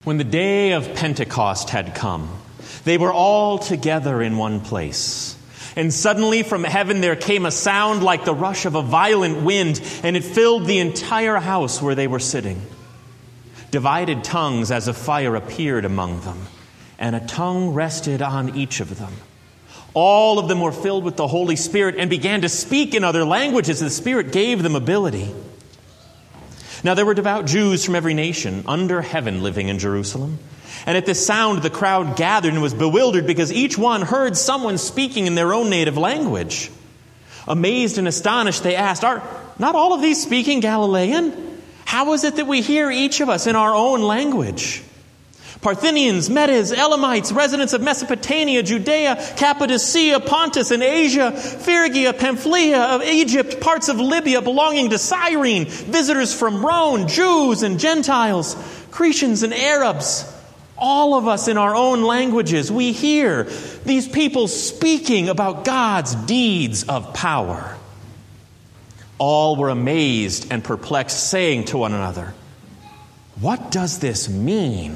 When the day of Pentecost had come, they were all together in one place. And suddenly from heaven there came a sound like the rush of a violent wind, and it filled the entire house where they were sitting. Divided tongues as of fire appeared among them, and a tongue rested on each of them. All of them were filled with the Holy Spirit and began to speak in other languages as the Spirit gave them ability. Now there were devout Jews from every nation under heaven living in Jerusalem. And at this sound the crowd gathered and was bewildered because each one heard someone speaking in their own native language. Amazed and astonished, they asked, "Are not all of these speaking Galilean? How is it that we hear each of us in our own language? Parthians, Medes, Elamites, residents of Mesopotamia, Judea, Cappadocia, Pontus, and Asia, Phrygia, Pamphylia, of Egypt, parts of Libya belonging to Cyrene, visitors from Rome, Jews and Gentiles, Cretans and Arabs, all of us in our own languages, we hear these people speaking about God's deeds of power." All were amazed and perplexed, saying to one another, "What does this mean?"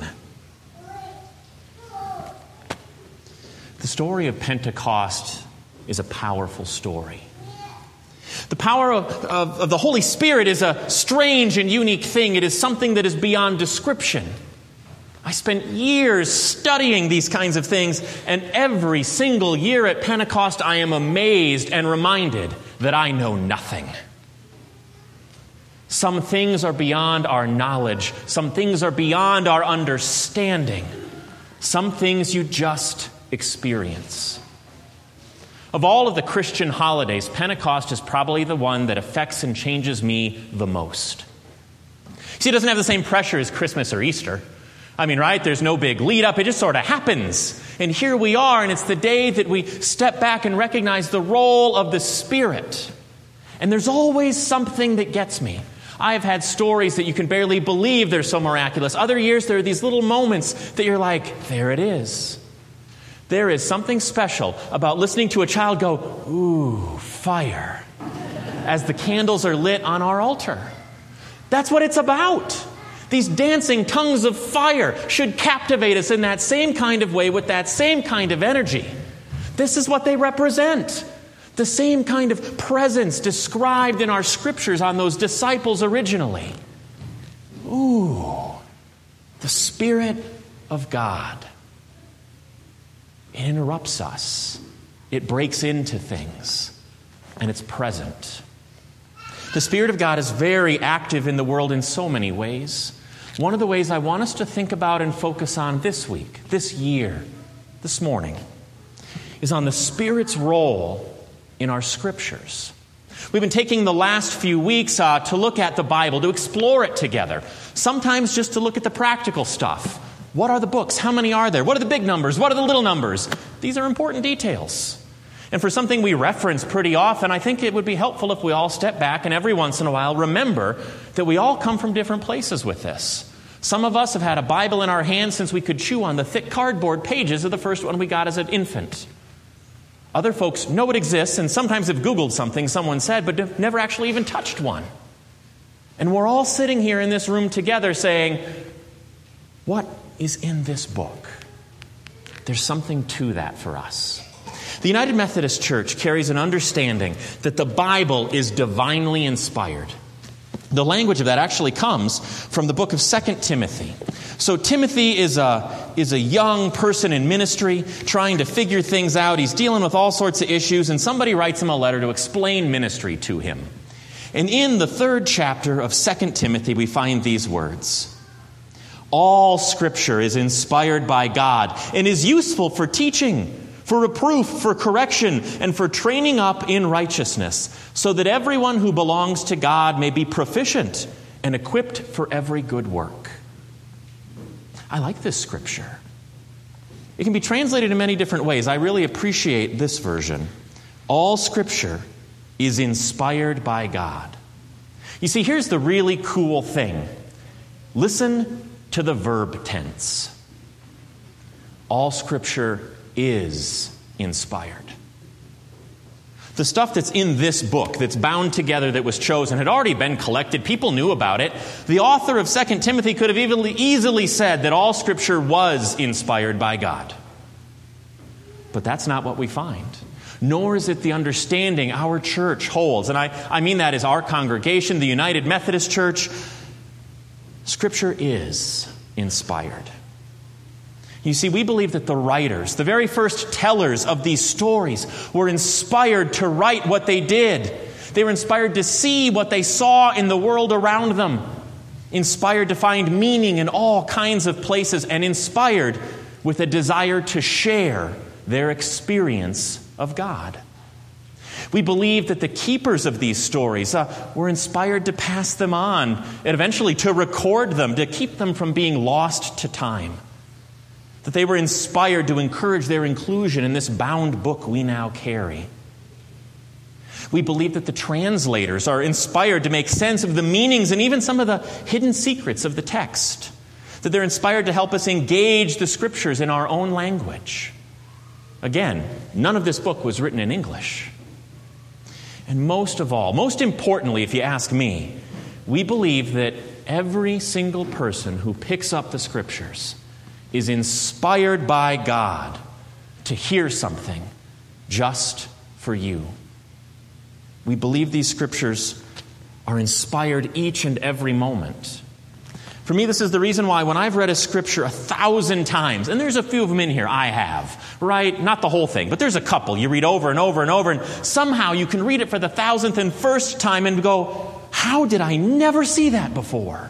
The story of Pentecost is a powerful story. The power of the Holy Spirit is a strange and unique thing. It is something that is beyond description. I spent years studying these kinds of things, and every single year at Pentecost I am amazed and reminded that I know nothing. Some things are beyond our knowledge. Some things are beyond our understanding. Some things you just experience. Of all of the Christian holidays, Pentecost is probably the one that affects and changes me the most. See, it doesn't have the same pressure as Christmas or Easter. I mean, right? There's no big lead up. It just sort of happens. And here we are, and it's the day that we step back and recognize the role of the Spirit. And there's always something that gets me. I've had stories that you can barely believe they're so miraculous. Other years, there are these little moments that you're like, there it is. There is something special about listening to a child go, "Ooh, fire," as the candles are lit on our altar. That's what it's about. These dancing tongues of fire should captivate us in that same kind of way with that same kind of energy. This is what they represent. The same kind of presence described in our scriptures on those disciples originally. Ooh, the Spirit of God. It interrupts us. It breaks into things. And it's present. The Spirit of God is very active in the world in so many ways. One of the ways I want us to think about and focus on this week, this year, this morning, is on the Spirit's role in our scriptures. We've been taking the last few weeks to look at the Bible, to explore it together. Sometimes just to look at the practical stuff. What are the books? How many are there? What are the big numbers? What are the little numbers? These are important details. And for something we reference pretty often, I think it would be helpful if we all step back and every once in a while remember that we all come from different places with this. Some of us have had a Bible in our hands since we could chew on the thick cardboard pages of the first one we got as an infant. Other folks know it exists and sometimes have Googled something someone said, but have never actually even touched one. And we're all sitting here in this room together saying, what is in this book? There's something to that for us. The United Methodist Church carries an understanding that the Bible is divinely inspired. The language of that actually comes from the book of 2 Timothy. So Timothy is a young person in ministry trying to figure things out. He's dealing with all sorts of issues, and somebody writes him a letter to explain ministry to him. And in the 3rd chapter of 2 Timothy, we find these words. All Scripture is inspired by God and is useful for teaching, for reproof, for correction, and for training up in righteousness, so that everyone who belongs to God may be proficient and equipped for every good work. I like this scripture. It can be translated in many different ways. I really appreciate this version. All Scripture is inspired by God. You see, here's the really cool thing. Listen to the verb tense. All Scripture is inspired. The stuff that's in this book, that's bound together, that was chosen, had already been collected. People knew about it. The author of 2 Timothy could have easily said that all Scripture was inspired by God. But that's not what we find. Nor is it the understanding our church holds. And I mean that as our congregation, the United Methodist Church. Scripture is inspired. You see, we believe that the writers, the very first tellers of these stories, were inspired to write what they did. They were inspired to see what they saw in the world around them, inspired to find meaning in all kinds of places, and inspired with a desire to share their experience of God. We believe that the keepers of these stories were inspired to pass them on, and eventually to record them, to keep them from being lost to time. That they were inspired to encourage their inclusion in this bound book we now carry. We believe that the translators are inspired to make sense of the meanings and even some of the hidden secrets of the text. That they're inspired to help us engage the Scriptures in our own language. Again, none of this book was written in English. And most of all, most importantly, if you ask me, we believe that every single person who picks up the Scriptures is inspired by God to hear something just for you. We believe these Scriptures are inspired each and every moment. For me, this is the reason why when I've read a Scripture 1,000 times, and there's a few of them in here I have, right? Not the whole thing, but there's a couple you read over and over and over, and somehow you can read it for the 1,001st time and go, how did I never see that before?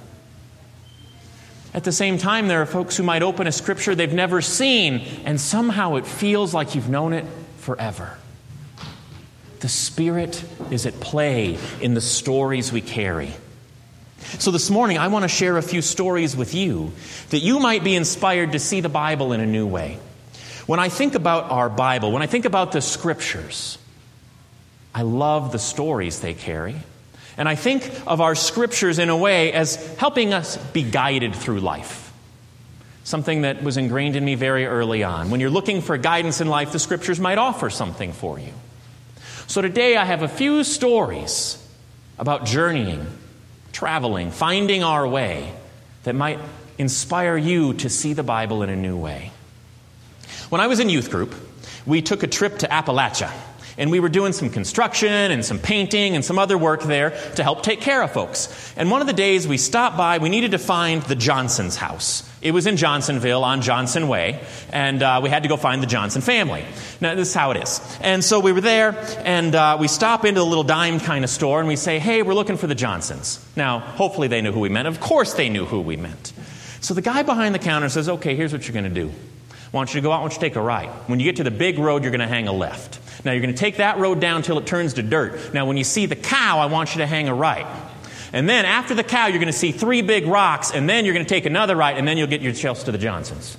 At the same time, there are folks who might open a Scripture they've never seen, and somehow it feels like you've known it forever. The Spirit is at play in the stories we carry. So this morning, I want to share a few stories with you that you might be inspired to see the Bible in a new way. When I think about our Bible, when I think about the Scriptures, I love the stories they carry. And I think of our Scriptures in a way as helping us be guided through life. Something that was ingrained in me very early on. When you're looking for guidance in life, the Scriptures might offer something for you. So today I have a few stories about journeying, traveling, finding our way that might inspire you to see the Bible in a new way. When I was in youth group, we took a trip to Appalachia. And we were doing some construction and some painting and some other work there to help take care of folks. And one of the days we stopped by, we needed to find the Johnson's house. It was in Johnsonville on Johnson Way, and we had to go find the Johnson family. Now, this is how it is. And so we were there, and we stop into a little dime kind of store, and we say, hey, we're looking for the Johnsons. Now, hopefully they knew who we meant. Of course they knew who we meant. So the guy behind the counter says, okay, here's what you're going to do. I want you to go out, I want you to take a right. When you get to the big road, you're going to hang a left. Now, you're going to take that road down until it turns to dirt. Now, when you see the cow, I want you to hang a right. And then after the cow, you're going to see 3 big rocks, and then you're going to take another right, and then you'll get yourselves to the Johnsons.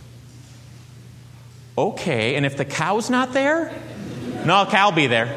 Okay, and if the cow's not there? No, cow will be there.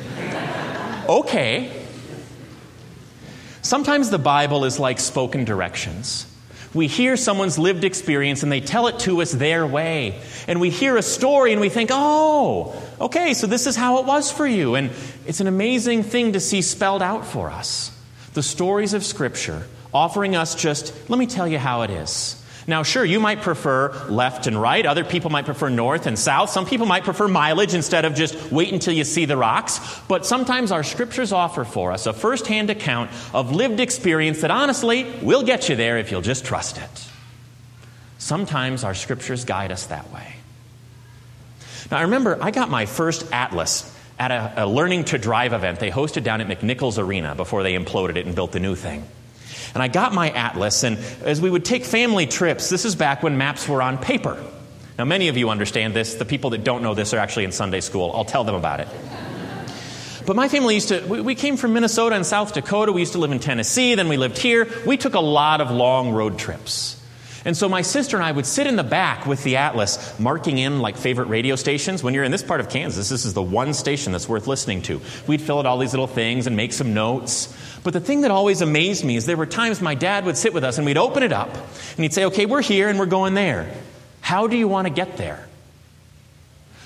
Okay. Sometimes the Bible is like spoken directions. We hear someone's lived experience and they tell it to us their way. And we hear a story and we think, oh, okay, so this is how it was for you. And it's an amazing thing to see spelled out for us. The stories of Scripture offering us just, let me tell you how it is. Now, sure, you might prefer left and right. Other people might prefer north and south. Some people might prefer mileage instead of just wait until you see the rocks. But sometimes our Scriptures offer for us a first-hand account of lived experience that honestly will get you there if you'll just trust it. Sometimes our Scriptures guide us that way. Now, I remember I got my first atlas at a Learning to Drive event they hosted down at McNichols Arena before they imploded it and built the new thing. And I got my atlas, and as we would take family trips, this is back when maps were on paper. Now, many of you understand this. The people that don't know this are actually in Sunday school. I'll tell them about it. But my family we came from Minnesota and South Dakota. We used to live in Tennessee. Then we lived here. We took a lot of long road trips. And so my sister and I would sit in the back with the atlas, marking in like favorite radio stations. When you're in this part of Kansas, this is the one station that's worth listening to. We'd fill out all these little things and make some notes. But the thing that always amazed me is there were times my dad would sit with us and we'd open it up and he'd say, okay, we're here and we're going there. How do you want to get there?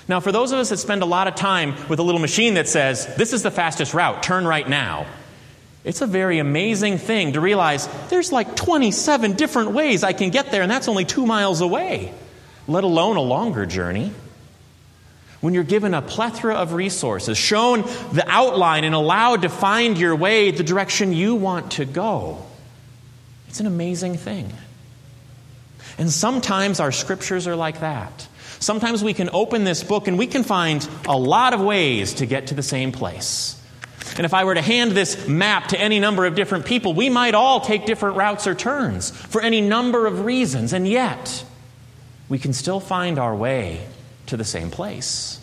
Now, for those of us that spend a lot of time with a little machine that says, this is the fastest route, turn right now, it's a very amazing thing to realize there's like 27 different ways I can get there, and that's only 2 miles away, let alone a longer journey. When you're given a plethora of resources, shown the outline and allowed to find your way the direction you want to go, it's an amazing thing. And sometimes our scriptures are like that. Sometimes we can open this book and we can find a lot of ways to get to the same place. And if I were to hand this map to any number of different people, we might all take different routes or turns for any number of reasons, and yet we can still find our way to the same place.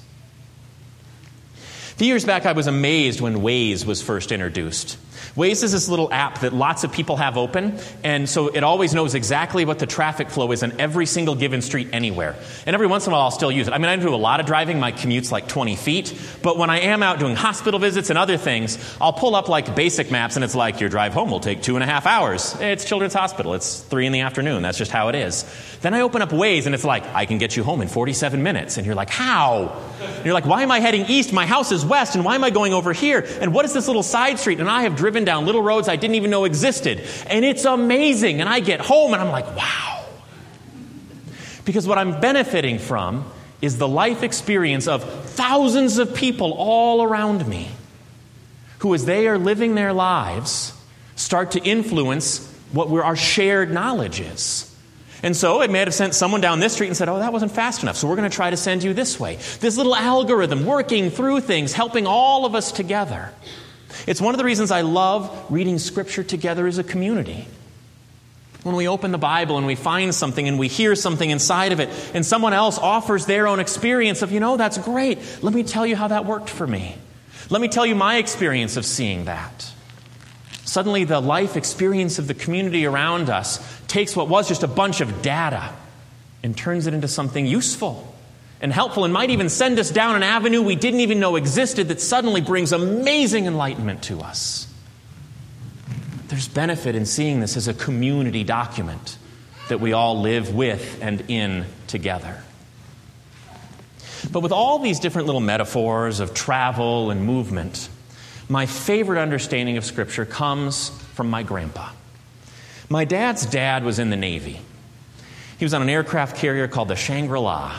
A few years back, I was amazed when Waze was first introduced. Waze is this little app that lots of people have open, and so it always knows exactly what the traffic flow is on every single given street anywhere. And every once in a while, I'll still use it. I mean, I do a lot of driving. My commute's like 20 feet. But when I am out doing hospital visits and other things, I'll pull up like basic maps, and it's like, your drive home will take 2.5 hours. It's Children's Hospital. It's 3 p.m. That's just how it is. Then I open up Waze, and it's like, I can get you home in 47 minutes. And you're like, how? And you're like, why am I heading east? My house is west, and why am I going over here? And what is this little side street? And I have driven down little roads I didn't even know existed. And it's amazing. And I get home and I'm like, wow. Because what I'm benefiting from is the life experience of thousands of people all around me who, as they are living their lives, start to influence what our shared knowledge is. And so it may have sent someone down this street and said, oh, that wasn't fast enough, so we're going to try to send you this way. This little algorithm working through things, helping all of us together. It's one of the reasons I love reading Scripture together as a community. When we open the Bible and we find something and we hear something inside of it, and someone else offers their own experience of, that's great. Let me tell you how that worked for me. Let me tell you my experience of seeing that. Suddenly the life experience of the community around us takes what was just a bunch of data and turns it into something useful and helpful, and might even send us down an avenue we didn't even know existed that suddenly brings amazing enlightenment to us. There's benefit in seeing this as a community document that we all live with and in together. But with all these different little metaphors of travel and movement, my favorite understanding of Scripture comes from my grandpa. My dad's dad was in the Navy. He was on an aircraft carrier called the Shangri-La.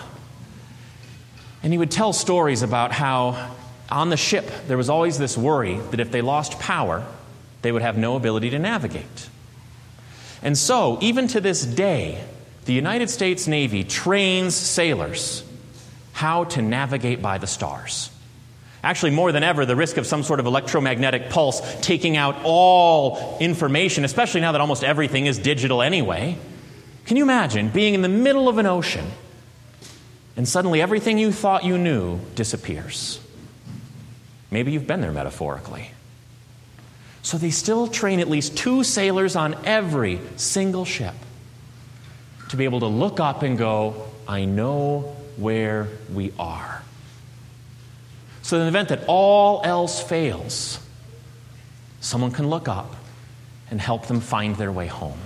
And he would tell stories about how on the ship there was always this worry that if they lost power, they would have no ability to navigate. And so, even to this day, the United States Navy trains sailors how to navigate by the stars. Actually, more than ever, the risk of some sort of electromagnetic pulse taking out all information, especially now that almost everything is digital anyway. Can you imagine being in the middle of an ocean and suddenly everything you thought you knew disappears? Maybe you've been there metaphorically. So they still train at least 2 sailors on every single ship to be able to look up and go, I know where we are. So in the event that all else fails, someone can look up and help them find their way home.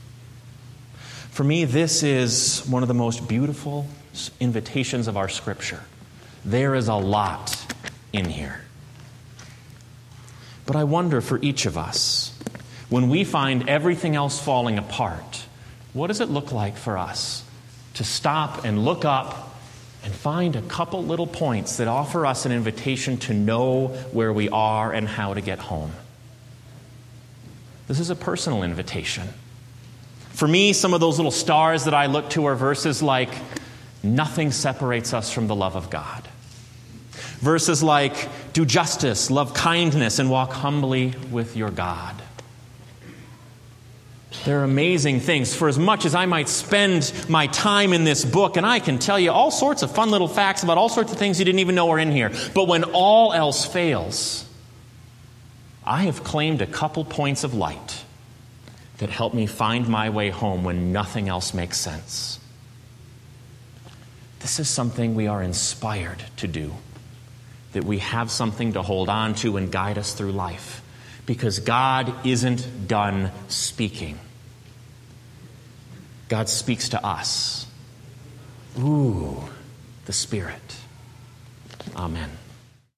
For me, this is one of the most beautiful invitations of our Scripture. There is a lot in here. But I wonder for each of us, when we find everything else falling apart, what does it look like for us to stop and look up and find a couple little points that offer us an invitation to know where we are and how to get home? This is a personal invitation. For me, some of those little stars that I look to are verses like, nothing separates us from the love of God. Verses like, do justice, love kindness, and walk humbly with your God. They're amazing things. For as much as I might spend my time in this book, and I can tell you all sorts of fun little facts about all sorts of things you didn't even know were in here, but when all else fails, I have claimed a couple points of light that help me find my way home when nothing else makes sense. This is something we are inspired to do, that we have something to hold on to and guide us through life, because God isn't done speaking. God speaks to us. Ooh, the Spirit. Amen.